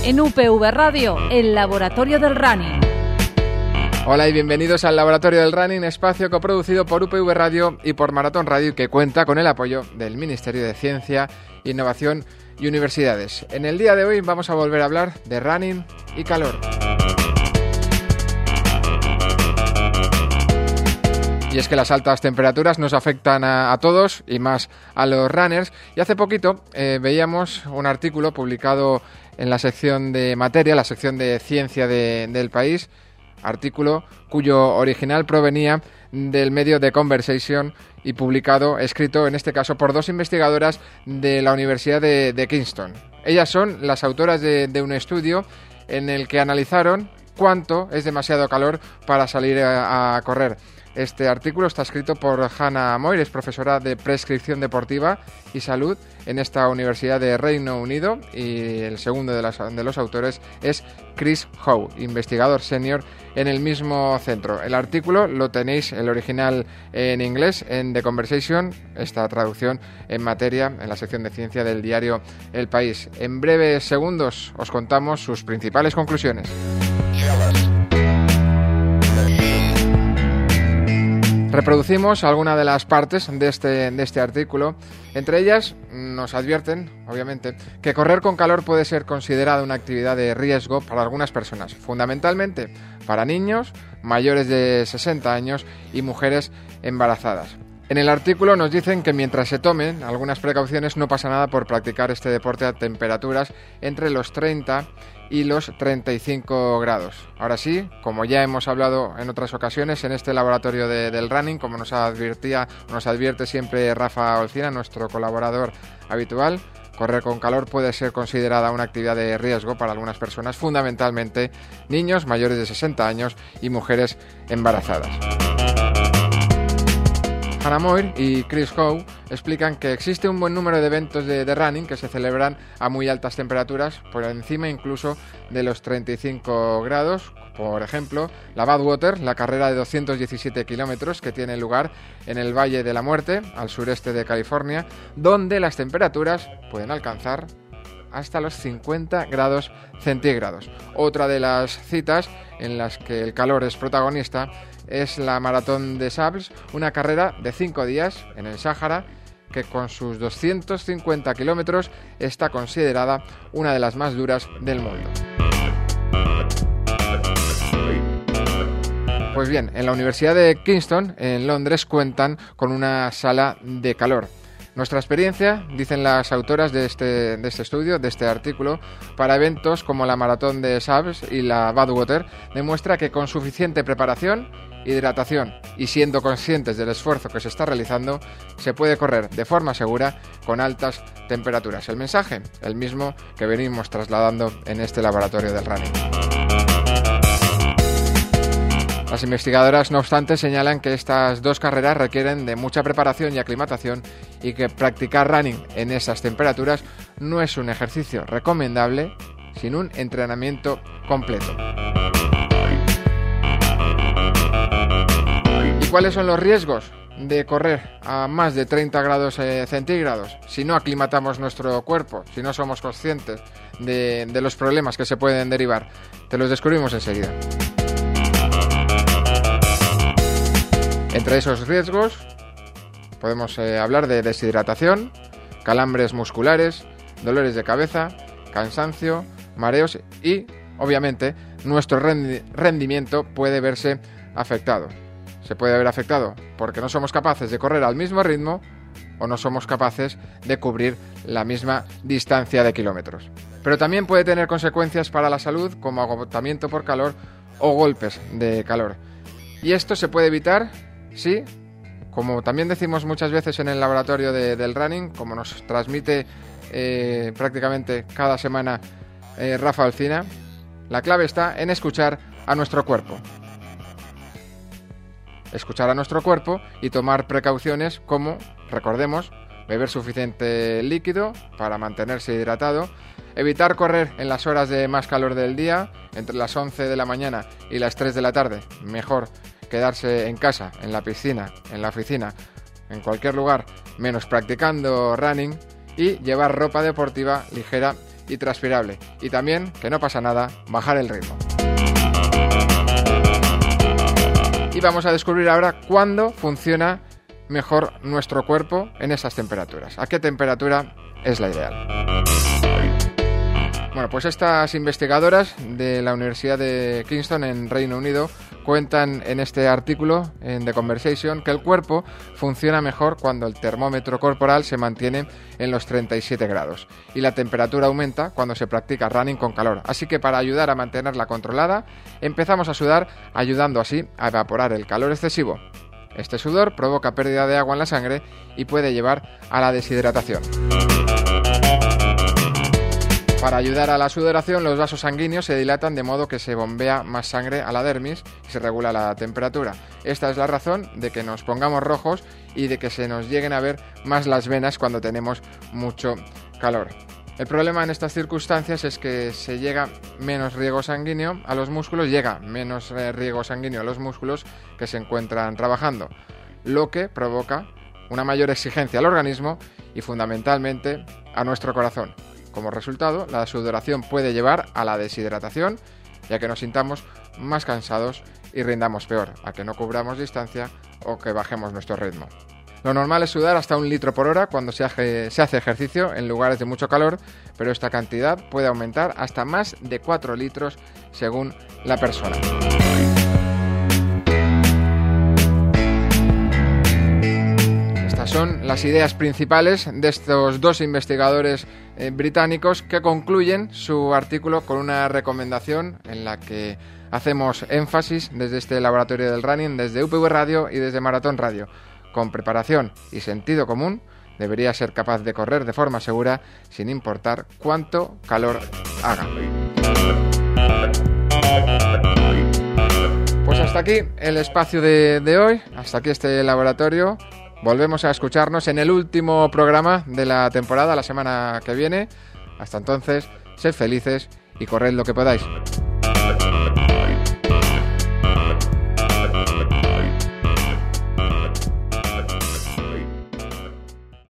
En UPV Radio, el Laboratorio del Running. Hola y bienvenidos al Laboratorio del Running, espacio coproducido por UPV Radio y por Maratón Radio, que cuenta con el apoyo del Ministerio de Ciencia, Innovación y Universidades. En el día de hoy vamos a volver a hablar de running y calor. Y es que las altas temperaturas nos afectan a todos y más a los runners. Y hace poquito veíamos un artículo publicado en la sección de materia, la sección de ciencia del país, artículo cuyo original provenía del medio The Conversation y escrito en este caso por dos investigadoras de la Universidad de Kingston. Ellas son las autoras de un estudio en el que analizaron cuánto es demasiado calor para salir a correr. Este artículo está escrito por Hannah Moir, es profesora de prescripción deportiva y salud en esta Universidad de Reino Unido, y el segundo de los autores es Chris Howe, investigador senior en el mismo centro. El artículo lo tenéis, el original en inglés, en The Conversation, esta traducción en materia en la sección de ciencia del diario El País. En breves segundos os contamos sus principales conclusiones. Reproducimos algunas de las partes de este artículo. Entre ellas nos advierten, obviamente, que correr con calor puede ser considerada una actividad de riesgo para algunas personas, fundamentalmente para niños mayores de 60 años y mujeres embarazadas. En el artículo nos dicen que mientras se tomen algunas precauciones no pasa nada por practicar este deporte a temperaturas entre los 30 y los 35 grados. Ahora sí, como ya hemos hablado en otras ocasiones en este laboratorio del running, como nos advierte siempre Rafa Olcina, nuestro colaborador habitual, correr con calor puede ser considerada una actividad de riesgo para algunas personas, fundamentalmente niños mayores de 60 años y mujeres embarazadas. Hannah Moir y Chris Howe explican que existe un buen número de eventos de running que se celebran a muy altas temperaturas, por encima incluso de los 35 grados. Por ejemplo, la Badwater, la carrera de 217 kilómetros que tiene lugar en el Valle de la Muerte, al sureste de California, donde las temperaturas pueden alcanzar hasta los 50 grados centígrados. Otra de las citas en las que el calor es protagonista es la Maratón des Sables, una carrera de 5 días en el Sáhara que con sus 250 kilómetros está considerada una de las más duras del mundo. Pues bien, en la Universidad de Kingston, en Londres, cuentan con una sala de calor. Nuestra experiencia, dicen las autoras de este estudio, de este artículo, para eventos como la Maratón des Sables y la Badwater, demuestra que con suficiente preparación, hidratación y siendo conscientes del esfuerzo que se está realizando, se puede correr de forma segura con altas temperaturas. El mensaje, el mismo que venimos trasladando en este laboratorio del running. Las investigadoras, no obstante, señalan que estas dos carreras requieren de mucha preparación y aclimatación y que practicar running en esas temperaturas no es un ejercicio recomendable sin un entrenamiento completo. ¿Y cuáles son los riesgos de correr a más de 30 grados centígrados si no aclimatamos nuestro cuerpo, si no somos conscientes de los problemas que se pueden derivar? Te los descubrimos enseguida. Entre esos riesgos podemos hablar de deshidratación, calambres musculares, dolores de cabeza, cansancio, mareos y, obviamente, nuestro rendimiento puede verse afectado. Se puede ver afectado porque no somos capaces de correr al mismo ritmo o no somos capaces de cubrir la misma distancia de kilómetros. Pero también puede tener consecuencias para la salud como agotamiento por calor o golpes de calor. Y esto se puede evitar sí, como también decimos muchas veces en el laboratorio del running, como nos transmite prácticamente cada semana Rafa Olcina, la clave está en escuchar a nuestro cuerpo. Escuchar a nuestro cuerpo y tomar precauciones como, recordemos, beber suficiente líquido para mantenerse hidratado, evitar correr en las horas de más calor del día, entre las 11 de la mañana y las 3 de la tarde, mejor quedarse en casa, en la piscina, en la oficina, en cualquier lugar, menos practicando running, y llevar ropa deportiva ligera y transpirable. Y también, que no pasa nada, bajar el ritmo. Y vamos a descubrir ahora cuándo funciona mejor nuestro cuerpo en esas temperaturas. ¿A qué temperatura es la ideal? Bueno, pues estas investigadoras de la Universidad de Kingston en Reino Unido cuentan en este artículo en The Conversation que el cuerpo funciona mejor cuando el termómetro corporal se mantiene en los 37 grados y la temperatura aumenta cuando se practica running con calor. Así que para ayudar a mantenerla controlada, empezamos a sudar, ayudando así a evaporar el calor excesivo. Este sudor provoca pérdida de agua en la sangre y puede llevar a la deshidratación. Para ayudar a la sudoración, los vasos sanguíneos se dilatan de modo que se bombea más sangre a la dermis y se regula la temperatura. Esta es la razón de que nos pongamos rojos y de que se nos lleguen a ver más las venas cuando tenemos mucho calor. El problema en estas circunstancias es que se llega menos riego sanguíneo a los músculos, que se encuentran trabajando, lo que provoca una mayor exigencia al organismo y fundamentalmente a nuestro corazón. Como resultado, la sudoración puede llevar a la deshidratación, ya que nos sintamos más cansados y rindamos peor, a que no cubramos distancia o que bajemos nuestro ritmo. Lo normal es sudar hasta 1 litro por hora cuando se hace ejercicio en lugares de mucho calor, pero esta cantidad puede aumentar hasta más de 4 litros según la persona. Son las ideas principales de estos dos investigadores británicos que concluyen su artículo con una recomendación en la que hacemos énfasis desde este laboratorio del running, desde UPV Radio y desde Maratón Radio. Con preparación y sentido común, debería ser capaz de correr de forma segura sin importar cuánto calor haga. Pues hasta aquí el espacio de hoy, hasta aquí este laboratorio. Volvemos a escucharnos en el último programa de la temporada la semana que viene. Hasta entonces, sed felices y corred lo que podáis.